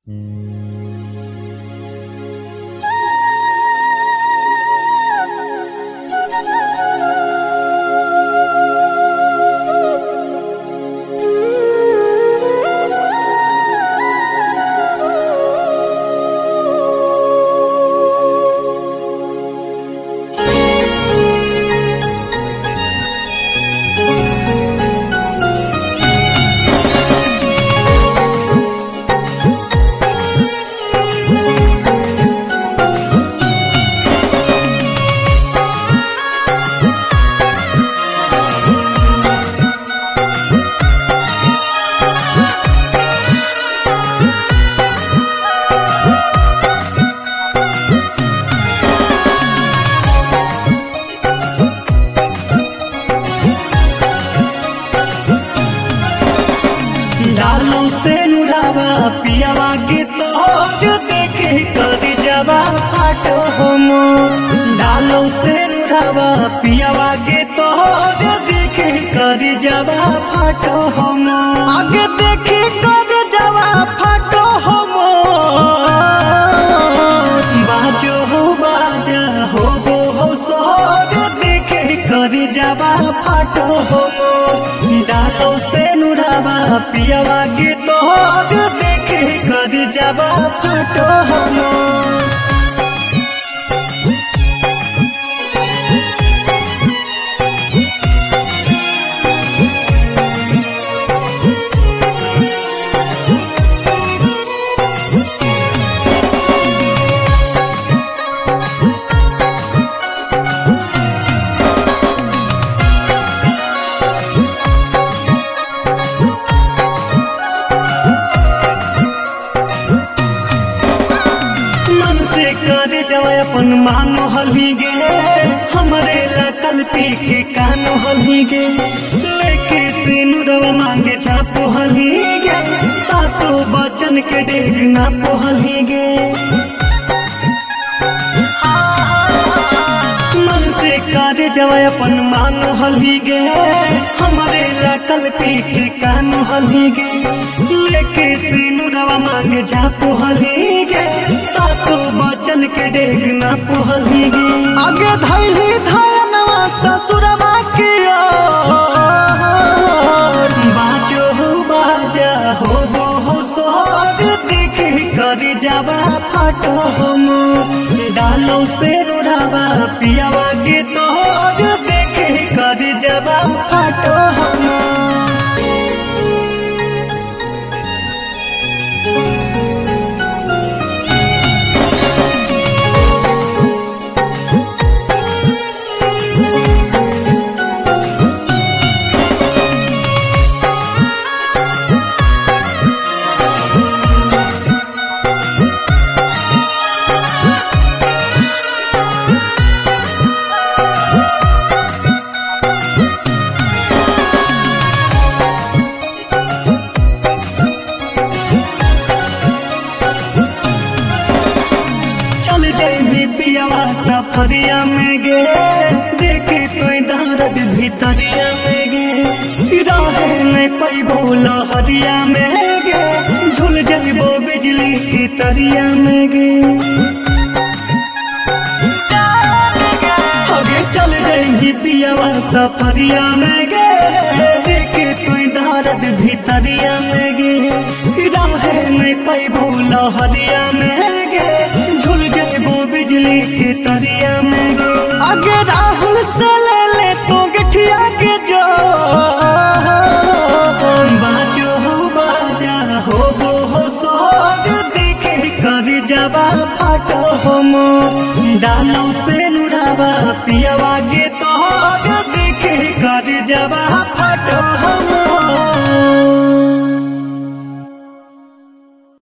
डालों से नुरावा पियावा के तोर देखे कर जवा फाटो होमो। डालों से नुरावा पियावा के तोर देखे कर जवा फाटो होमो। आगे देखे कर जवा फाटो होमो। बाजो हो बाजा हो सोर देखे कर जवा फाटो होमो। डालों से नुरावा पियावा के तोर देखे कर जवा फाटो होमो। कर जवा अपन मानो हली गे हमरे ला कल पी के कानो हली गे। लेके से नुरवा मांगे छापो हली गे। सातो बचन के डेग ना पोहली गे। मन से कर जवा अपन मानो हली गे हमरे ला कल पी के कानो हली गे। लेके से नुरवा मांगे छापो हली गे। सातो बचन के डेग ना पोहली गे। आगे धैली धनवा ससुरवा के बाजो हो बाजा हो सोहर देखे कर जवा फाटो होमो। डालों से नुरावा पियावा के तोर देखे कर जवा फाटो होमो। पियावा सफरिया में गे देखे तो दर्द भीतरिया में गे। राहे नहीं पैबो लहरिया में गे झूल जइबो बिजली की तरिया में गे। आगे चल जाएंगी पियावा सफरिया में गे देखे तो दर्द भीतरिया में गे। राहे नहीं पैबो लहरिया में गे झूल जइबो बिजली के तरिया में गे। आगे राहुल से ले तो गठिया के जो बाजो हो बाजा हो सोहर देखे कर जवा फाटो होमो। डालों से नुरावा पियावा के तोर देखे कर जवा फाटो होमो।